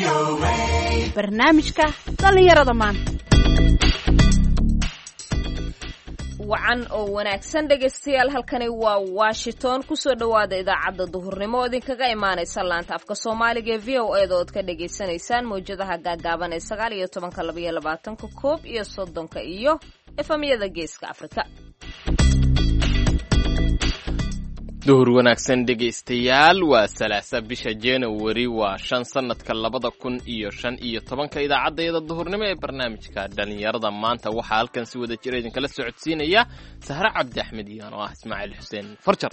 barnaamijka dhalinyarada maanta. wacan oo wanaagsan dhegaystayaal, halkani waa Washington. kusoo dhawaada idaacadda duhurnimo oo idinkaga imaanaysa laanta afka Soomaaliga ee VOA da ood ka dhageysanaysaan mowjadaha gaagaaban ee 19 iyo 30 iyo efamiyada Geeska Afrika. duhur wanaagsan dhegaystayaal, waa 3 bisha January, waa 5 sanadka 2015 idaacadda duhurnimo ee barnaamijka dhalinyarada maanta waxaa halkan si wada jir idinkala socodsiinaya Sahra Cabdi Axmed iyo anoo ah Ismaaciil Xuseen Farjar.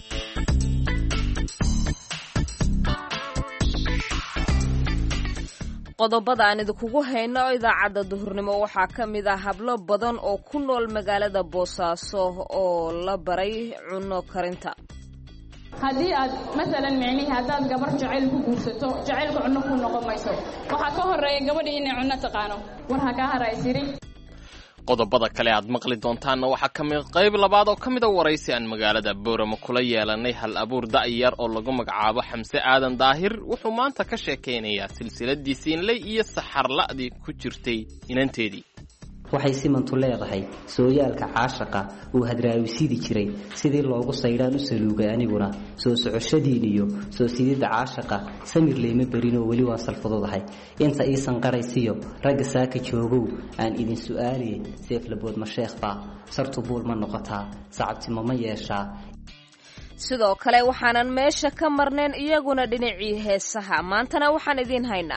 qodobada aan idinkugu hayno idaacadda duhurnimo waxaa ka mid ah hablo badan oo ku nool magaalada Boosaaso oo la baray cunno karinta. haddii aad maalan micnihi haddaad gabar jacayl ku guursato jacaylka cunno ku noqon mayso, waxaa ka horeeya gabadhii inay cunno taqaano, war ha kaa haraysiri. qodobada kale aad maqli doontaanna waxaa ka mid qayb labaad oo ka mid a waraysi aan magaalada Booramo kula yeelanay hal abuur da'yar oo lagu magacaabo Xamse Aadan Daahir. wuxuu maanta ka sheekeynayaa silsiladii siinley iyo saxarla'dii ku jirtay inanteedii. waxay simantu leedahay sooyaalka caashaqa uu hadraawisidi jiray sidii loogu saydhaan u saluugay aniguna soo socoshadiin iyo soo sidida caashaqa samir leema berino weli waa salfadodahay inta iisan qaraysiyo ragga saaka joogow aan idin su'aaliye seef labood ma sheekhba sartu buul ma noqotaa sacabtimo ma yeeshaa. sidoo kale waxaanan meesha ka marnayn iyaguna dhinacii heesaha. maantana waxaan idin haynaa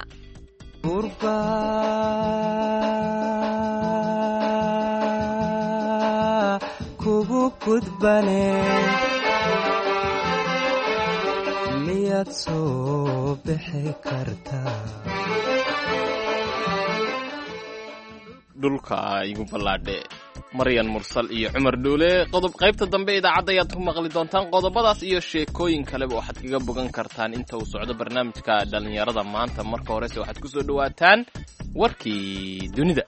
kugu gudbane miyaad soo bixi kartaa. dhulka igu ballaadhe Maryan Mursal iyo Cumar Dhuule. qaybta dambe idaacadda ayaad ku maqli doontaan qodobadaas iyo sheekooyin kaleba waxaad kaga bogan kartaan inta uu socdo barnaamijka dhalinyarada maanta. marka horese waxaad ku soo dhawaataan warkii dunida.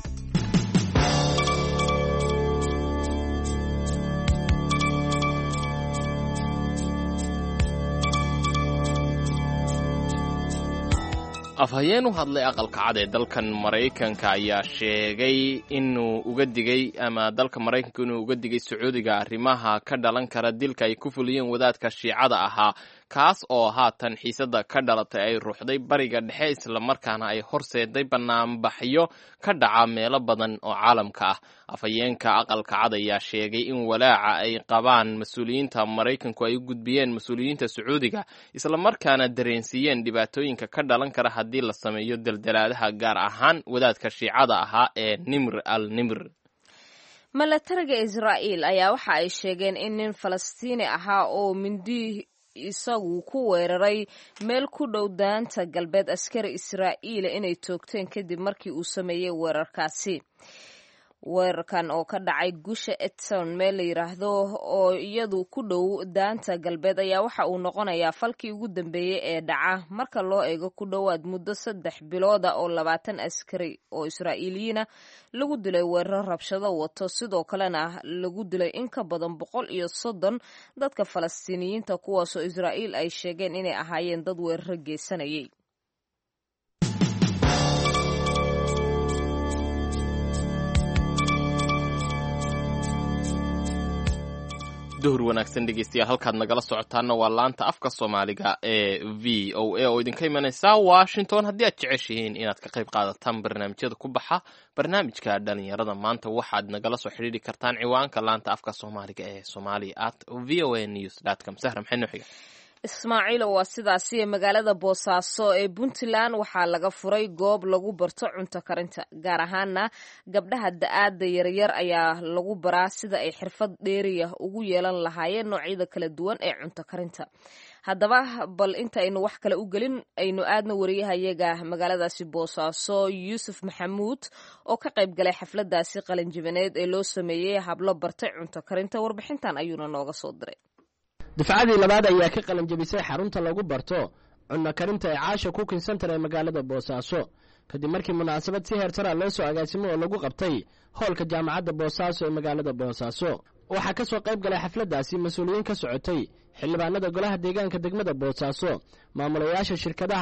afhayeen u hadlay aqalka cad ee dalkan Mareykanka ayaa sheegay inuu uga digay dalka Mareykanka inuu uga digay Sacuudiga arrimaha ka dhalan kara dilka ay ku fuliyeen wadaadka Shiicada ahaa, kaas oo haatan xiisada ka dhalatay ay ruuxday bariga dhexe isla markaana ay horseeday banaanbaxyo ka dhaca meelo badan oo caalamka ah. afhayeenka aqalka cad ayaa sheegay in walaaca ay qabaan mas'uuliyiinta Mareykanku ay u gudbiyeen mas'uuliyiinta Sacuudiga isla markaana dareensiiyeen dhibaatooyinka ka dhalan kara haddii la sameeyo daldalaadaha gaar ahaan wadaadka Shiicada ahaa ee Nimr al-Nimr. milatariga Israa'iil ayaa waxa ay sheegeen in nin Falastiini ahaa oo mindi isagu ku weeraray meel ku dhow daanta galbeed askari Israa'iil inay toogteen kadib markii uu sameeyay weerarkaasi. weerarkan oo ka dhacay Gusha Etson meel la yiraahdo oo iyadu ku dhow daanta galbeed ayaa waxa uu noqonayaa falkii ugu dambeeyay ee dhaca marka loo eego ku dhowaad muddo 3 bilood oo 20 askari oo Israa'iiliyiin lagu dilay weerar rabshado wato, sidoo kalena lagu dilay in ka badan 130 dadka Falastiiniyiinta kuwaas oo Israa'iil ay sheegeen inay ahaayeen dad weerar geysanayay. duhur wanaagsan dhegaystayaal, halkaad nagala socotaana waa laanta afka Soomaaliga ee VOA oo idinka imanaysa Washington. haddii aad jeceshihiin inaad ka qayb qaadataan barnaamijyada ku baxa barnaamijka dhalinyarada maanta, waxaad nagala soo xiriiri kartaan ciwaanka laanta afka Soomaaliga ee somali@voanews.com. Sahra maxay noo xiga? Ismaaciilo, waa sidaasi magaalada Boosaaso ee Puntland waxaa laga furay goob lagu barto cunto karinta, gaar ahaana gabdhaha da'aada yaryar ayaa lagu baraa sida ay xirfad dheeriya ugu yeelan lahaayeen noocyada kala duwan ee cunto karinta. haddaba bal intaynu wax kale u gelin aynu aadna wariyahayaga magaaladaasi Boosaaso Yuusuf Maxamuud oo ka qayb galay xafladaasi qalinjibaneed ee loo sameeyay hablo bartay cunto karinta. warbixintan ayuuna nooga soo diray. dafcadii labaad ayaa ka qalin jabisay xarunta lagu barto cunno karinta ee Caasha Cooking Center ee magaalada Boosaaso kadib markii munaasabad si heertara loo soo agaasimo oo lagu qabtay hoolka jaamacadda Boosaaso ee magaalada Boosaaso. waxaa ka soo qayb galay xafladaasi mas'uuliyiin ka socotay xildhibaanada golaha deegaanka degmada Boosaaso, maamulayaasha shirkadaha,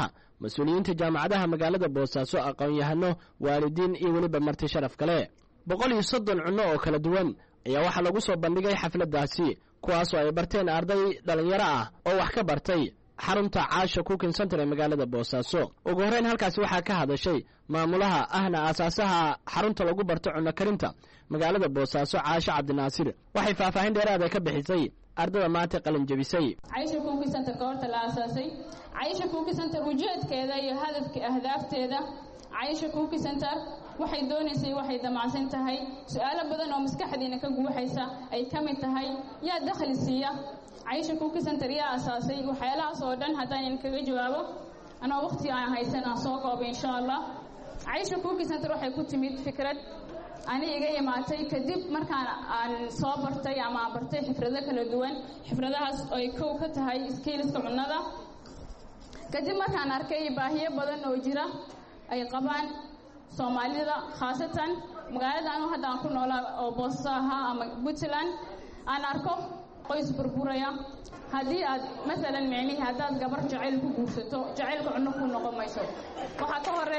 mas-uuliyiinta jaamacadaha magaalada boosaaso aqoon-yahano waalidiin iyo weliba marti sharaf kale 130 cunno oo kala duwan ayaa waxaa lagu soo bandhigay xafladdaasi kuwaasoo ay barteen arday dhallinyaro ah oo wax ka bartay xarunta caasha cooking center ee magaalada boosaaso ugu horreyn halkaasi waxaa ka hadashay maamulaha ahna aasaasaha xarunta lagu barto cunno karinta magaalada boosaaso caasho cabdinaasir waxay faahfaahin dheeraada ka bixisay ardada maanta qalin jabisay caisha cooking center koorta la aasaasay caisha cooking center ujeedkeeda iyo ahdaafteeda caisha cooking center waxay doonaysay waxay damacsan tahay su'aalo badan oo maskaxdiina ka guuxaysa ay ka mid tahay yaa dakhli siiya caisha cooking center yaa asaasay waxyaalahaas oo dhan haddaan kaga jawaabo anoo waqti aan haysan aan soo koobo insha Allah caisha cooking center waxay ku timid fikrad aniga imaatay kadib markaan aan soo bartay ama bartay xirfado kala duwan xirfadahaas oo kow ka tahay skillska cunnada kadib markaan arkay baahiyo badan oo jira ay qabaan Soomaalida khaasatan magaalada aan hadda ku noolaa oo Boosaaha ama Puntland aan arko qoys burburaya haddii aad masalan micnihi haddaad gabar jacayl ku guursato jacaylka cunno ku noqon mayso waxaa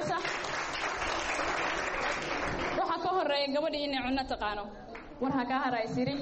ka horeeya gabadhii inay cunno taqaano war ha ka haraysiri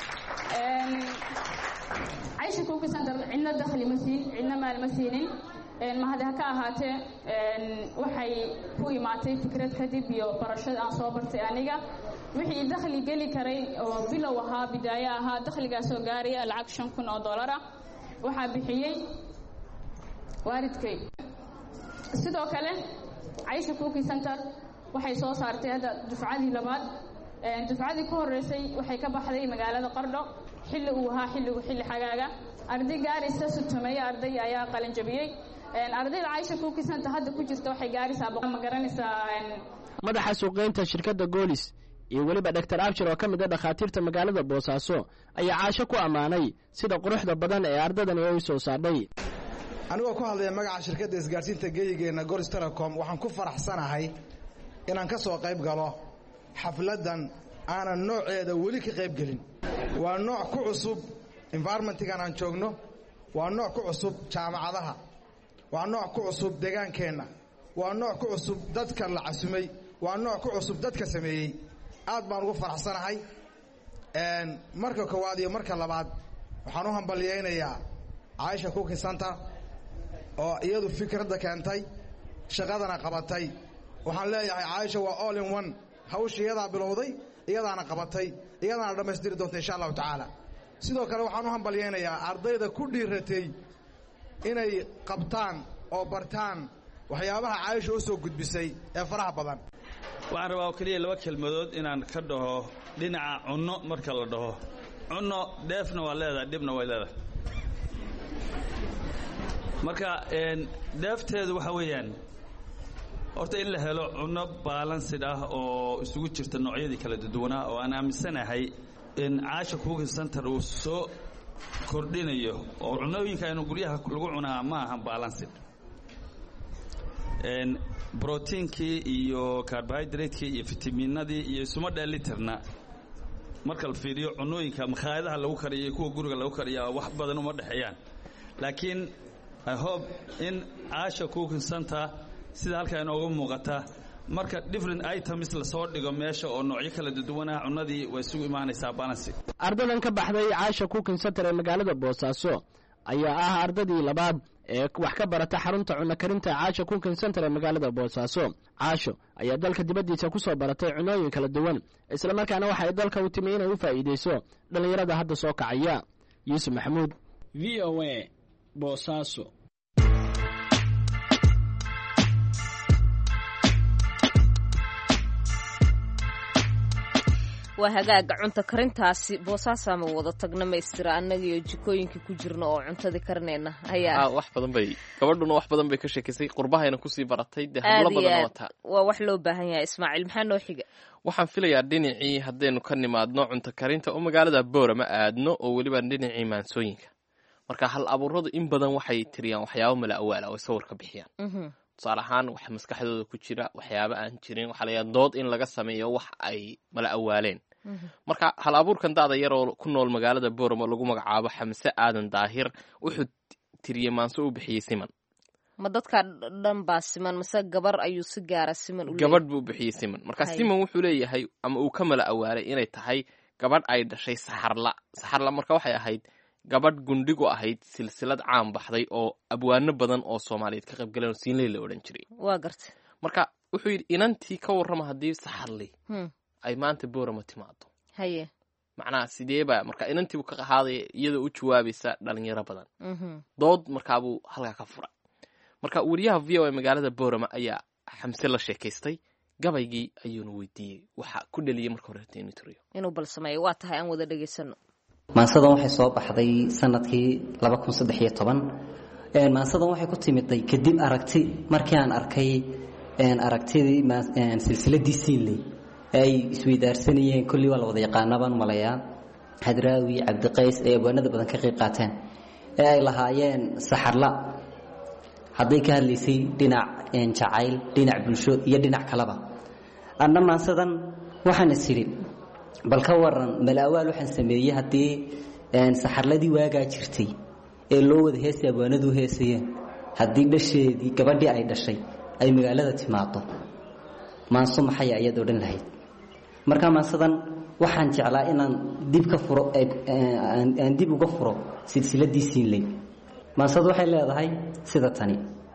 caisha cooking center cidna dakhli ma siin cidna maal ma siinin mahad ha ka ahaatee waxay ku imaatay fikrad kadib iyo barashada aan soo bartay aniga wixii dakhli geli karay oo bilow ahaa bidaayo ahaa dakhligaas oo gaaraya lacag $5,000 waxaa bixiyay waalidkay sidoo kale caisha cooking center waxay soo saartay hadda dufcadii labaad dufcadii ka horeysay waxay ka baxday magaalada Qardho xilli uu ahaa xilli xagaaga arday gaaraysa 6 arday ayaa qalin jabiyay ardayda caisha cooking center hadda ku jirta waxay gaaraysaa ma garanaysaa madaxa suuqeynta shirkadda Goolis iyo waliba Dr. Abshir oo kamid ah dhakhaatiirta magaalada Boosaaso ayaa caasho ku amaanay sida quruxda badan ee ardadani ay soo saarday anigoo ku hadlaya magaca shirkadda isgaarsiinta geeyigeena Golis Telecom waxaan ku faraxsanahay inaan ka soo qayb galo xafladan aanan nooceeda weli ka qayb gelin waa nooc ku cusub environment-kan aan joogno waa nooc ku cusub jaamacadaha waa nooc ku cusub deegaankeenna waa nooc ku cusub dadka la casumay waa nooc ku cusub dadka sameeyey aad baan ugu faraxsanahay marka koowaad iyo marka labaad waxaan u hambaliyeynayaa caisha cooking center oo iyadu fikradda keentay shaqadana qabatay waxaan leeyahay caisha waa all in one hawsha iyadaa bilowday iyadaana qabatay iyadaana dhammaystiri doonta insha allahu tacaala sidoo kale waxaan u hambalyeynayaa ardayda ku dhiiratay inay qabtaan oo bartaan waxyaabaha caisha u soo gudbisay ee faraha badan waxaan rabaa kaliya 2 kelmadood inaan ka dhaho dhinaca cunno marka la dhaho cunno dheefna waa leedahay dhibna way leedahay marka dheefteedu waxa weeyaan horta in la helo cunno balanced ah oo isugu jirta noocyadii kala duwanaa oo aan aaminsanahay in caasha cooking center uu soo kordhinayo oo cunnooyinka aynu guryaha lagu cunaa ma aha balanced proteinkii iyo carbohydratekii iyo fitamiinadii iyo isuma dheelitirna marka la fiiriyo cunnooyinka makhaayadaha lagu kariyo iyo kuwa guriga lagu kariyo wax badan uma dhexeeyaan laakiin I hope in caasha cooking center sida halka inooga muuqata marka different items la soo dhigo meesha oo noocyo kala duwan ah cunnadii way isugu imaanaysaa balance ardadan ka baxday caasha cooking center ee magaalada Boosaaso ayaa ah ardadii labaad ee wax ka barata xarunta cunno karinta caasha cooking center ee magaalada Boosaaso caasho ayaa dalka dibadiisa ku soo baratay cunnooyin kala duwan isla markaana waxay dalka u timay inay u faa'iideyso dhalinyarada hadda soo kacaya Yuusuf Maxamuud VOA Boosaaso waa hagaaga cunto karintaasi Boosaaso ma wada tagna meystira annaga iyo jikooyinka ku jirno oo cuntadii karinayna ayaa wax badan bay gabadhuna wax badan bay ka sheekisay qurbahayna ku sii baratay hablo badan wata waa wax loo baahan yahay Ismaaciil maxaa noo xiga waxaan filayaa dhinacii haddaynu ka nimaadno cunto karinta oo magaalada Boorama aadno oo weliba dhinacii maansooyinka marka hal abuuradu in badan waxay tiriyaan waxyaabo mala awaal ah oo sawir ka bixiyaan tusaale ahaan wax maskaxdooda ku jira waxyaabo aan jirin waxa la yiraahdaa dood in laga sameeyo wax ay mala awaaleen marka hal abuurkan daada yar oo ku nool magaalada Boorama lagu magacaabo Xamse Aadan Daahir wuxuu tiriyay maanso u bixiyay siman ma dadka dhan baa siman mise gabar ayuu si gaara siman u leeyahay gabadh buu bixiyey siman marka siman wuxuu leeyahay ama uu ka mala awaaray inay tahay gabadh ay dhashay saxarla marka waxay ahayd gabadh gundhigu ahayd silsilad caan baxday oo abwaano badan oo Soomaaliyeed ka qayb galeen oo siinley la oran jiray waa gartay marka wuxuu yidhi inantii ka warrama haddii saxarli ay maanta Boorama timaado haye macnaha sideeba marka inantii ka qaaday iyadoo u jawaabaysa dhalinyaro badan dood markaa buu halka ka furay marka wariyaha VOA magaalada Boorama ayaa Xamse la sheekaystay gabaygii ayuuna weydiiyey waxa ku dhaliyay marka hore inuu bal sameeyo waa tahay aan wada dhageysano maansadan waxay soo baxday sanadkii 2013 maansadan waxay ku timiday kadib aragti markii aan arkay aragtidii silsiladii siinley ay isweydaarsanayeen kulli waa la wada yaqaanabaan malaya Hadraawi Cabdiqays ee abwaanada badan ka qayb qaateen ee ay lahaayeen saxarla hadday ka hadlaysay dhinac jacayl dhinac bulsho iyo dhinac kalaba anna maansadan waxaan isiri bal ka waran malaawaal waxaan sameeyay hadii saxarladii waagaa jirtay ee loo wada heesay abwaanadu heesayeen hadii dhasheedii gabadhii ay dhashay ay magaalada timaado maanso maxay ayadoo dhan lahayd marka maansadan waxaan jeclaa inaan dib ka furo aan dib uga furo silsiladii siinley maansadu waxay leedahay sida tani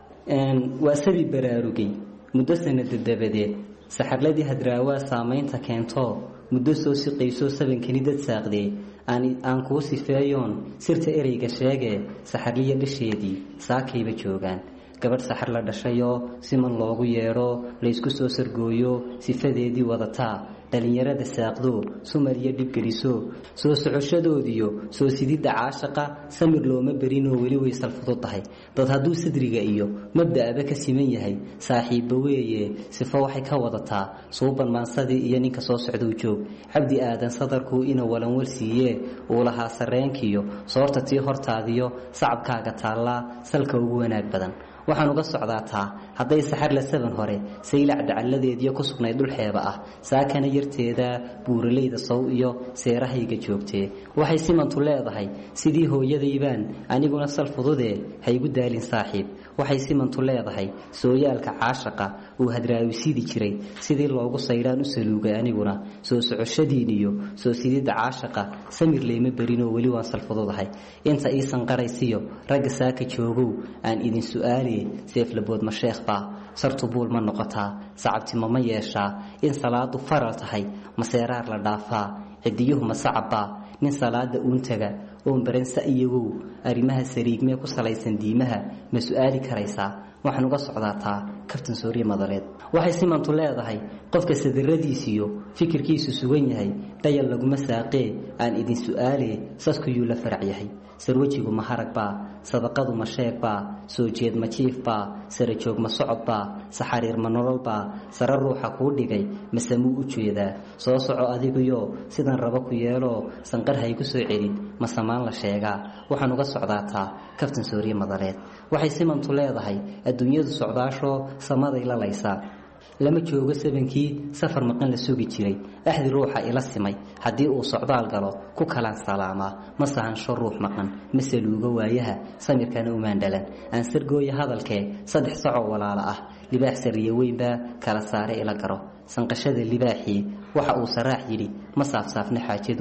waa sabi baraarugay muddo sanad dabadeed saxarladii hadraawaa saameynta keento muddo soo siqayso sabankani dad saaqday aan kuu sifeeyoon sirta ereyga sheegee saxarliya dhasheedii saakayba joogaan gabadh saxar la dhashayoo siman loogu yeedho laysku soo sargooyo sifadeedii wadataa dhalinyarada saaqdo sumar iyo dhibgeliso soo socoshadoodiyo soo sididda caashaqa samir looma berinoo weli way salfudud tahay dad hadduu sadriga iyo mabda'aba ka siman yahay saaxiibba weeye sifo waxay ka wadataa suuban maansadii iyo ninka soo socduu joog cabdi aadan sadarkuu ina walanwal siiyee uu lahaa sarreenkiyo soorta tii hortaadiyo sacabkaaga taallaa salka ugu wanaag badan waxaan uga socdaataa hadday saxarla saban hore saylac dacalladeediyo ku sugnayd dhul xeeba ah saakana yarteeda buuraleyda sow iyo seerahayga joogtee waxay simantu leedahay sidii hooyadaybaan aniguna sal fududee haygu daalin saaxiib waxay simantu leedahay sooyaalka caashaqa uu hadraawi sidi jiray sidii loogu saydhaan u saluugay aniguna soo socoshadiin iyo soo sididda caashaqa samir leyma berinoo weli waan sal fududahay inta iisan qaraysiyo ragga saaka joogow aan idin su'aali seeflabood ma sheekh baa sartu buul ma noqotaa sacabtimo ma yeeshaa in salaadu faral tahay ma seeraar la dhaafaa cidiyuhu ma sacabbaa nin salaada uun taga oon baransa iyagow arrimaha sariigmee ku salaysan diimaha ma su'aali karaysaa waxaan uga socdaataa kaftan sooriye madaleed waxay simantu leedahay qofka sadarradiisiyo fikirkiisu sugan yahay dhayal laguma saaqee aan idin su'aalee saskuyuu la farac yahay sarwajigu ma harag baa sadaqadu ma sheeg baa soo jeed ma jiif baa sara joog ma socod baa saxariir ma nolol baa sare ruuxa kuu dhigay masamuu u jeedaa soo soco adiguyo sidan rabo ku yeeloo sanqar haygu soo celin ma samaan la sheegaa waxaan uga socdaataa kaftan sooriye madaleed waxay simantu leedahay adduunyadu socdaashoo samaday lalaysaa lama joogo sabankii safar maqan la sugi jiray axdi ruuxa ila simay haddii uu socdaal galo ku kalaan salaamaa ma sahansho ruux maqan ma saluugo waayaha samirkana umaan dhalan aan sargooya hadalkee 3 sacoo walaala ah libaax sariye weynbaa kala saare ila garo sanqashada libaaxii waxa uu saraax yidhi ma saafsaafna xaajadu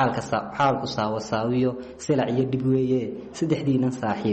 xaalku saawasaawiyo silac iyo dhib weeye 3diinan saaxiib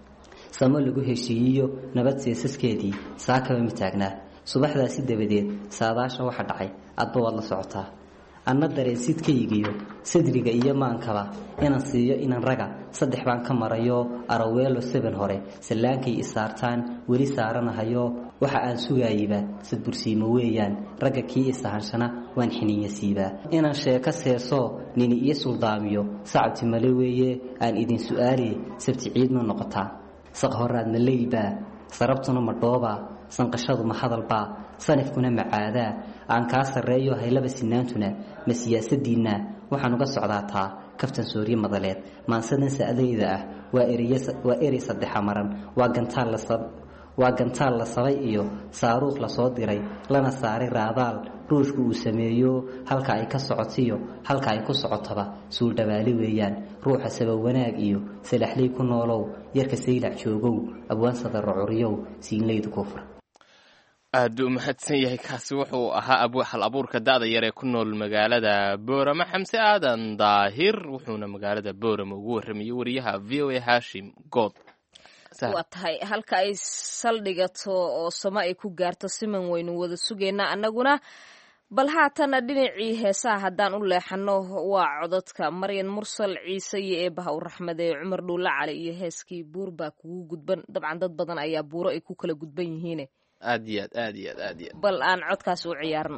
samo lagu heshiiyo nabad seesaskeedii saakaba ma taagnaa subaxdaasi dabadeed saadaasha waxa dhacay adba waad la socotaa anna dareensidkaygiyo sadriga iyo maankaba inaan siiyo inan raga 3 baan ka marayo araweelo 7 hore salaankay isaartaan weli saaranahayo waxa aan sugayba sadbursiimo weeyaan ragga kii isahanshana waan xininya siibaa inaan sheeko seeso nini iyo suldaamiyo sacabti male weeye aan idin su'aali sabti ciid ma noqotaa saq horaad ma leylbaa sarabtuna ma dhooba sanqashadu ma hadalbaa sanifkuna macaadaa aan kaa sarreeyo haylaba sinaantuna ma siyaasadiinna waxaan uga socdaataa kaftan sooriye madaleed maansadan sa'dayda ah waa erey saddexa maran waa gantaal la sabay iyo saaruuq lasoo diray lana saaray raadaal ruushku uu sameeyo halka ay ka socotiyo halka ay ku socotaba suuldhabaali weeyaan ruuxa sabab wanaag iyo salaxley ku noolow yarka saylac joogow abwaansada racuriyow siinleyda kufra aad u mahadsan yahay kaasi wuxuu ahaa hal abuurka da'da yar ee ku nool magaalada boorama xamse aadan daahir wuxuuna magaalada boorama ugu warramayay wariyaha v o a Hashim Good waa tahay halka ay saldhigato oo samo ay ku gaarto siman weynu wada sugeynaa annaguna bal haatana dhinacii heesaha haddaan u leexano waa codadka maryan mursal ciise iyo eebaha u raxmade cumar dhuulle cali iyo heeskii buur baa kugu gudban dabcan dad badan ayaa buuro ay ku kala gudban yihiine aad iyo aad bal aan codkaas u ciyaarno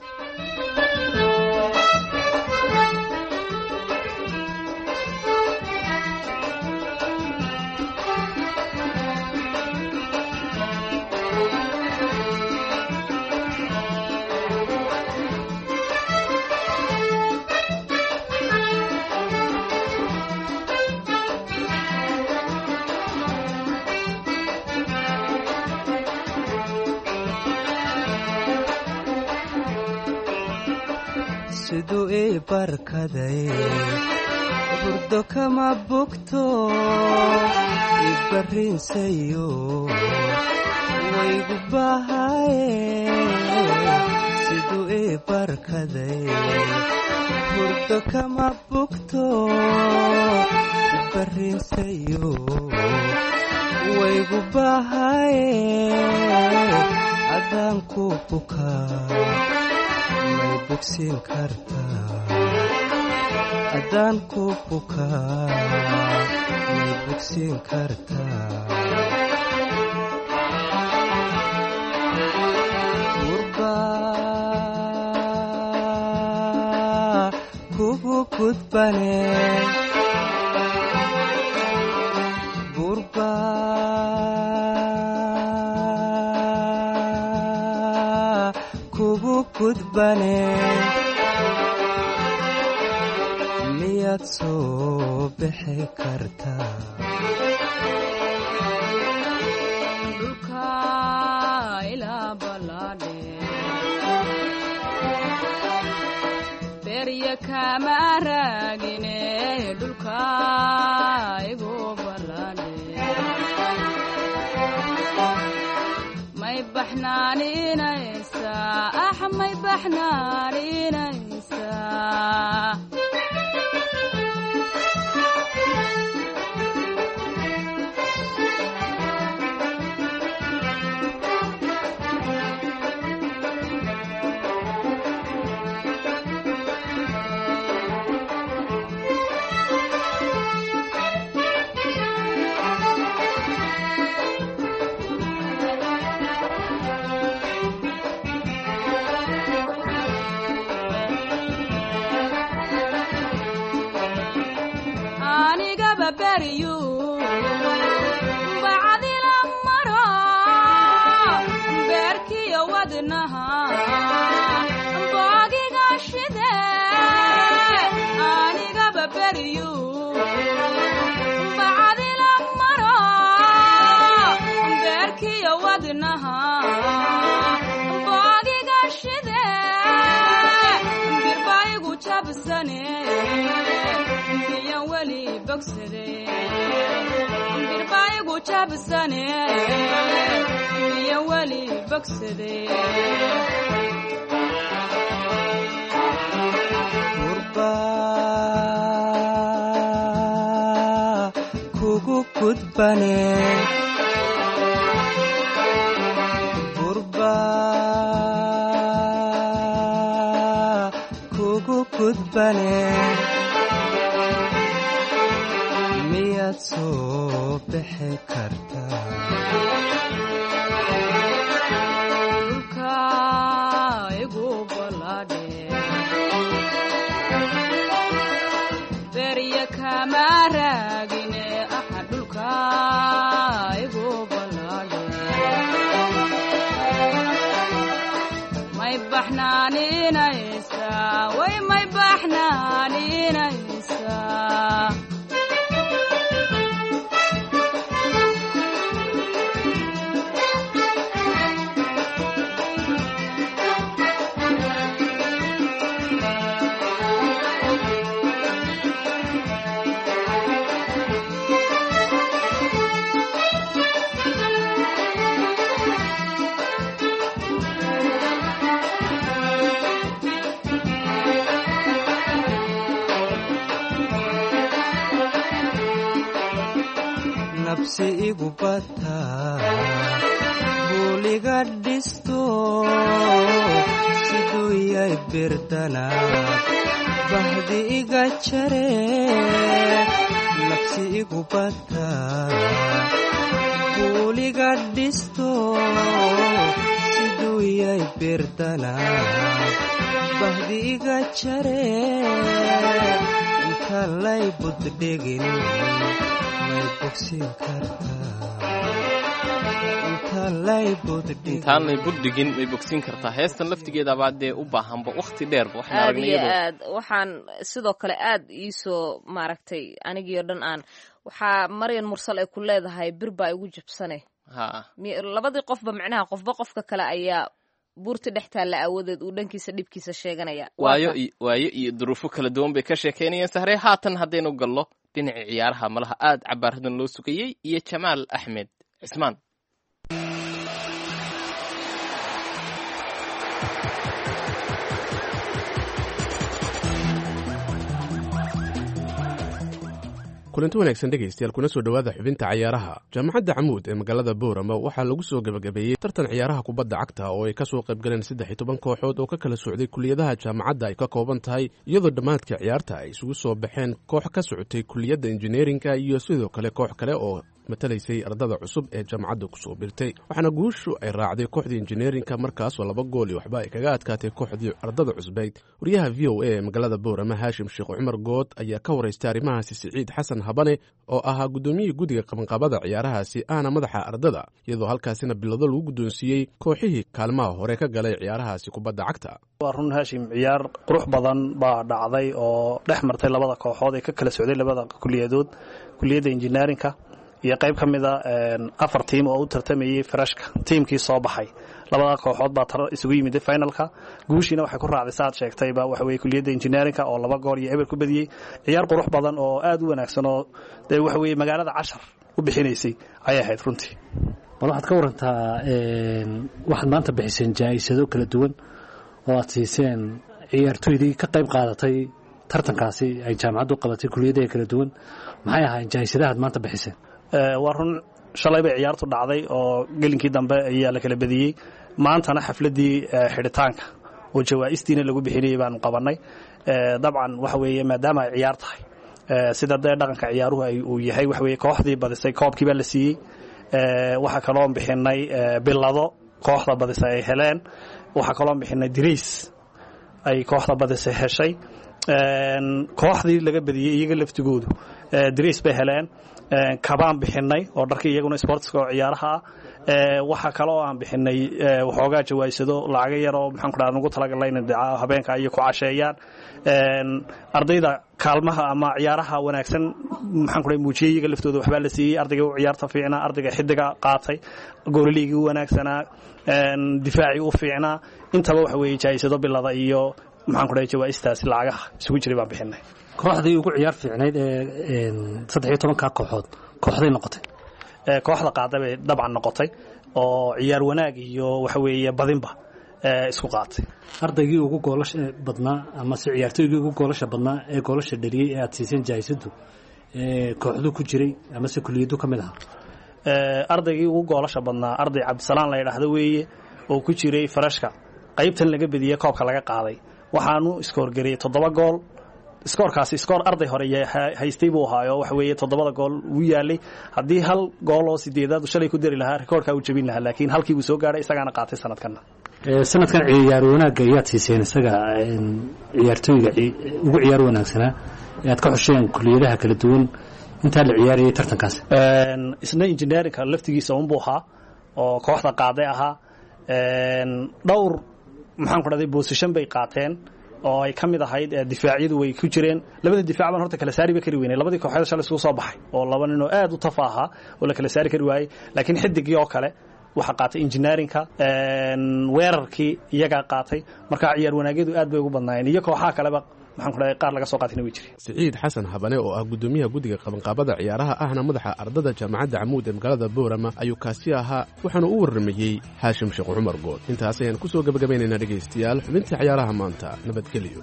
siduu ii barkaday burdo kama bogto ibarrinsayo waygu bahaye siduu ii barkaday burdo kama bogto ibarrinsayo waygu bahaye adaan ku bukaa may bogsiin kartaa adaan ku bukaa may bogsiin kartaa gurbaa kugu gudbane miyaad soo bixi kartaa dhulka ilaa ballaadhe berya kama raagine dhulka igu ballaadhe may baxnaaninaysaa may baxnaaninaysaa bacdila maro beerkiyo wadnaha boogiga shide anigaba beryu bacdila maro beerkiyo wadnaha boogiga shide birbaigu jabsane miyan weli bogsade birbaigu jabsane miyan weli bogsade gurbaa kugu gudbane gurbaa kugu gudbane miyaad soo bixi kartaa dhulka igu ballaadhe berya kama raagine aha dhulka igu ballaadhe may baxnaaninaysaa way may baxnaaninaysaa nabsi igu bataa buuliga dhisto siduu yay birdana bahdi iga jare nabsi igu bataa buuliga dhisto siduu yay birdana bahdi iga jare inta lay buddhigin may bogsin kartaa intaan lay buddhigin may bogsin kartaa heestan laftigeedabaa dee u baahanba wakhti dheerba aad iyo aad waxaan sidoo kale aad iisoo maaragtay anigio dhan aan waxaa maryan mursal ay ku leedahay bir baa igu jabsane labadii qofba micnaha qofba qofka kale ayaa buurta dhex taalla aawadeed uu dhankiisa dhibkiisa sheeganaya waayo iyo duruufo kala duwan bay ka sheekaynayeen sahre haatan haddaynu gallo dhinaca ciyaaraha malaha aad cabaaradan loo sugayey iyo jamaal axmed cismaan kulanti wanaagsan dhegaystayaal kuna soo dhowaada xubinta cayaaraha jaamacadda camuud ee magaalada boorama waxaa lagu soo gebagabeeyey tartan ciyaaraha kubadda cagta oo ay ka soo qayb galeen 13 kooxood oo ka kala socday kuliyadaha jaamacadda ay ka kooban tahay iyadoo dhammaadka ciyaarta ay isugu soo baxeen koox ka socotay kuliyadda injineerinka iyo sidoo kale koox kale oo matalaysay ardada cusub ee jaamacadda ku soo birtay waxaana guushu ay raacday kooxdii injineerinka markaasoo 2 gool iyo waxba ay kaga adkaatay kooxdii ardada cusbayd wariyaha v o a ee magaalada boorama haashim sheekh cumar good ayaa ka waraystay arrimahaasi siciid xasan habane oo ahaa gudoomiyihii guddiga qabanqaabada ciyaarahaasi ahna madaxa ardada iyadoo halkaasina bilado lagu guddoonsiiyey kooxihii kaalmaha hore ka galay ciyaarahaasi kubadda cagta waa run haashim ciyaar qurux badan baa dhacday oo dhex martay labada kooxood ee ka kala socday labada kuliyadood kuliyadda injineerinka iyo qayb ka mida 4 tiim oo u tartamayay farashka tiimkii soo baxay labada kooxood baa isugu yimid finalka guushiina waxay ku raacday saad sheegtayba waxa weeye kuliyadda engineeringa oo 2 gool iyo eber ku badiyay ciyaar qurux badan oo aad u wanaagsan oo waxa weeye magaalada 10 u bixinaysay ayay ahayd runtii waxaad ka warantaa waxaad maanta bixiseen jaaisado kala duwan oo aad siiseen ciyaartoydii ka qayb qaadatay tartankaasi ay jaamacaddu qabatay kuliyadaha kala duwan maxay ahaayeen jaa'isadaha maanta bixiseen waa run shalay bay ciyaartu dhacday oo gelinkii dambe ayaa la kala badiyey maantana xafladii xidhitaanka oo jawaa'istiina lagu bixinayay baanu qabanay dabcan waxa weeye maadaama ay ciyaar tahay sida dee dhaqanka ciyaaruhu uu yahay waxa weeye kooxdii badisay koobkii baa la siiyey waxaa kaloo bixinay bilado kooxda badisay ay heleen waxaa kaloo bixinay diriis ay kooxda badisay heshay kooxdii laga badiyey iyaga laftigoodu diriis bay heleen kabaan bixinay oo dharkii iyaguna sportska oo ciyaaraha waxa kale oo aan bixinay waxoogaa jawaysado lacaga yar oo maxaan ku dhahaa nagu talagalay in habeenka ay ku casheeyaan ardayda kaalmaha ama ciyaaraha wanaagsan maxaan ku dhahay muujiyay iyaga laftooda waxbaa la siiyey ardayga u ciyaarta fiicnaa ardayga xidiga qaatay gooliligii u wanaagsanaa difaacii u fiicnaa intaba waxa weeye jawaysado bilada iyo maxaan ku dhahay jawaa'istaasi lacagaha isugu jiray baan bixinay kooxdii ugu ciyaar fiicnayd ee 13 kooxood kooxday noqotay kooxda qaaday bay dabcan noqotay oo ciyaar wanaag iyo waxa weeye badinba isku qaatay ardaygii ugu goolasha badnaa ama ciyaartoygii ugu goolasha badnaa ee goolasha dhaliyay ee aad siiseen jaayisadu kooxdu ku jiray ama se kuliyadu kamid aha ardaygii ugu goolasha badnaa arday Cabdisalaan la yiraahdo weeye oo ku jiray farashka qaybtan laga badiyay koobka laga qaaday waxaanu iskoor gareeyay 7 gool iskoorkaasi iskoor arday hore haystay buu ahaayo waxa weeye 7 gool uu yaalay hadii hal gool oo 8aad shalay ku dari lahaa rikoorka uu jabin lahaa laakiin halkii uu soo gaaray isagana qaatay sanadkan ciyaar wanaag ayaad siiseen isaga ciyaartoyga ugu ciyaar wanaagsanaa aad ka xusheen kuliyadaha kala duwan inta la ciyaarayay tartankaas isna engineerinka laftigiisa uu buuxa oo kooxda qaaday aha dhowr maxaan ku dhaday position bay qaateen oo ay kamid ahayd difaaciyadu way ku jireen labada difaac baan horta kala saari kari weynay labadii kooxood shalay soo baxay oo laba nin oo aad u tafaaha oo la kala saari kari waayay laakiin xidigii oo kale waxa qaatay engineerinka weerarkii iyaga qaatay marka ciyaar wanaageedu aad bay ugu badnaayeen iyo kooxaha kaleba maxaan ku dhahay qaar laga soo qaatayna way jireen Siciid Xasan Habane oo ah gudoomiyaha guddiga qabanqaabada ciyaaraha ahna madaxa ardada jaamacadda Camuud ee magaalada Boorama ayuu kaasi ahaa waxaana uu warramayay Haashim Sheekh Cumar Good intaas ayaan ku soo gabagabaynaynaa dhageystayaal xubintii ciyaaraha maanta nabadgelyo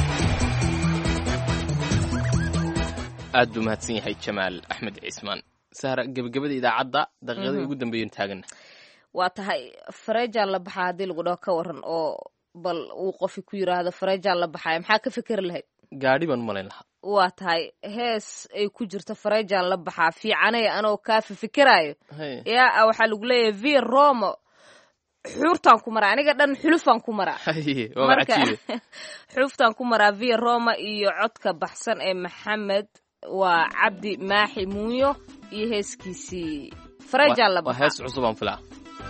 aad buu mahadsan yahay Jamaal Axmed Cismaan sahra gebagabada idaacadda daqiiqadii ugu dambeeyeen taagana waa tahay farejaan la baxaa haddii lagu dhaho ka waran oo bal uu qofi ku yiraahdo farejaan la baxaaya maxaa ka fikeri lahayd gaadhi baan u malayn lahaa waa tahay hees ay ku jirto farejaan la baxaa fiicanay anoo kaa fikiraayo yaa waxaa lagu leeyahay v romo xuurtaan ku maraa aniga dhan xulufaan ku maraa marka xuluftaan ku maraa v roma iyo codka baxsan ee maxamed waa cabdi maaxi muuyo iyo heeskiisii farejaan la baxaa waa hees cusub aan filaa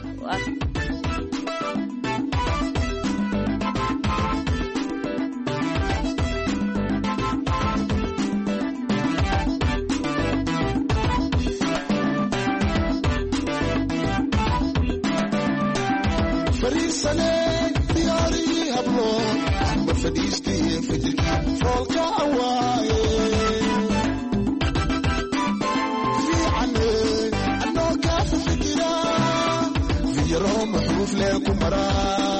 فريساني دياري هبلو ما فديستي فدركي فولك عواي في عني أنو كاف فكرة في يروم حروف لكم مرا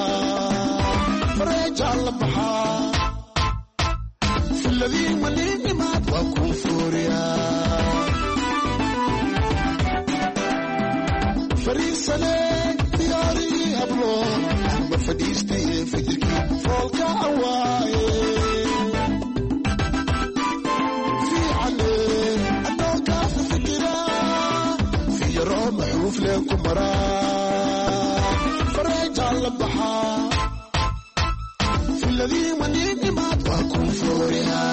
فريجع البحار في الذي مليني مات وكفوريا فريساني ما فديستي فدركي فولك عواي في علي أنو كاف فكرة في يروم حروف لكم مرا فريجع البحار في الذي منيني مات وأكون فوريها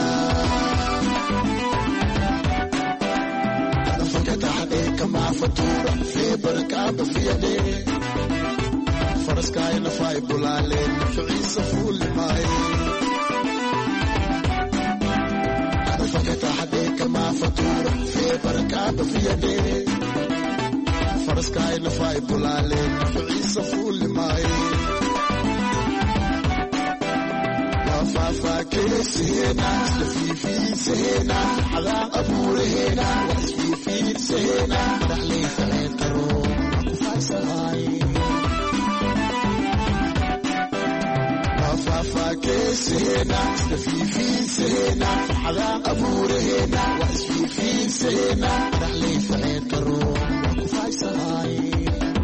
أنا فقط عليك مع فاتورة في بركة في يدي فرسكاي نفاي بولالين نفعي سفول ماي أنا فقط أحديك مع فاتورة في بركة في يدي فرسكاي نفاي بولالين نفعي سفول ماي وفافا كيسي هنا سفيفي سهنا على أبور هنا وسفيفي سهنا رحلي فعين كروم وكفاي سهاي فاكي سهنا سفيفي سهنا على أبور هنا وسفيفي سهنا رحلي فعين كروم وكفاي سهاي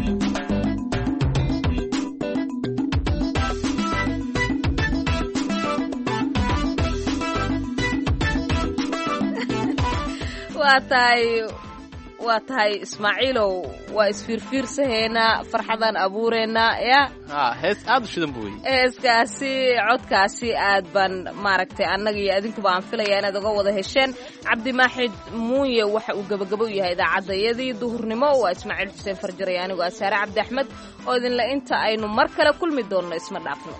waa tahay ismaaciilow waa isfiirfiirsaheena farxadaan abuureena ya hees aad u shidan bu wey heeskaasi codkaasi aad baan maaragtay annaga iyo adinkuba aan filaya inaad uga wada hesheen cabdimaaxid muuye waxa uu gabagabo u yahay idaacadayadii duhurnimo waa ismaaciil xuseen farjaray anigoo asaare cabdi axmed oo idinle inta aynu mar kale kulmi doonno isma dhaafno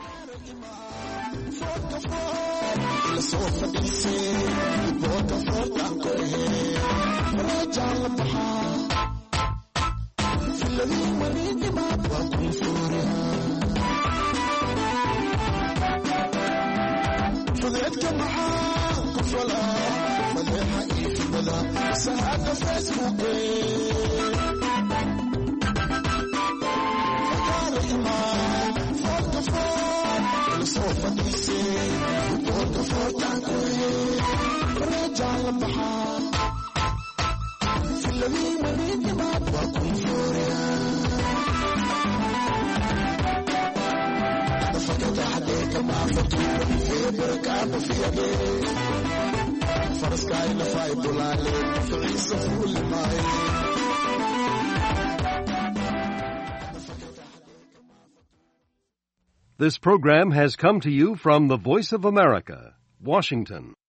رجع البحار في الذي منيني ما وأكون فورها فضيتك معاك كفلا ملي حقيقي بلا سهاد فيسبوكي فكار إيمان فوق فوق الصوفة ديسي فوق فوق تاكوي رجع البحار الذي منيني ما وأكون فوريا أنا فقط أحديك مع فاتورة في بركة في يدي فرسكاي نفاي بولالين في سفول ماي This program has come to you from the Voice of America, Washington.